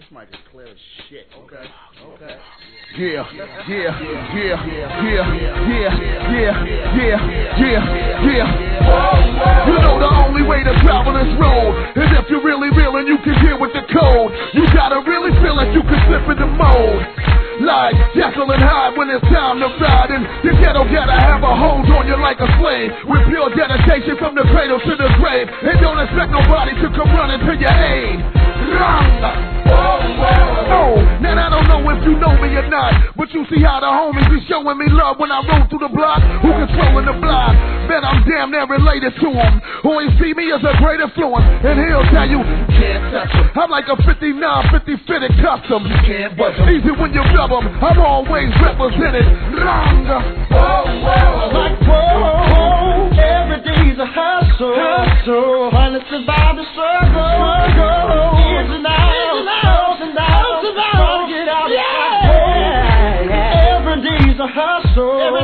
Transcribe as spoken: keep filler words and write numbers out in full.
This mic is clear as shit. Okay. Okay. Yeah, yeah, yeah, yeah, yeah, yeah, yeah, yeah, yeah, yeah. You know the only way to travel this road is if you're really real and you can hear with the code. You gotta really feel like you can slip in the mold. Like Jekyll and Hyde when it's time to ride. And the ghetto gotta have a hold on you like a slave, with pure dedication from the cradle to the grave. And don't expect nobody to come running to your aid. Oh, now I don't know if you know me or not, but you see how the homies be showing me love when I roll through the block. Who controlling the block? Bet I'm damn near related to him. Who ain't see me as a great influence, and he'll tell you, you can't touch him. I'm like a fifty-nine fifty fitted custom. You can't budge him. Easy when you rub him. I'm always represented. Wrong. Oh, whoa. Like, whoa, every day's a hustle. Hustle. Trying to survive the struggle. Struggle. Ins and outs, ups and downs. Trying to get out. Yeah. Like, whoa, every day's a hustle. Every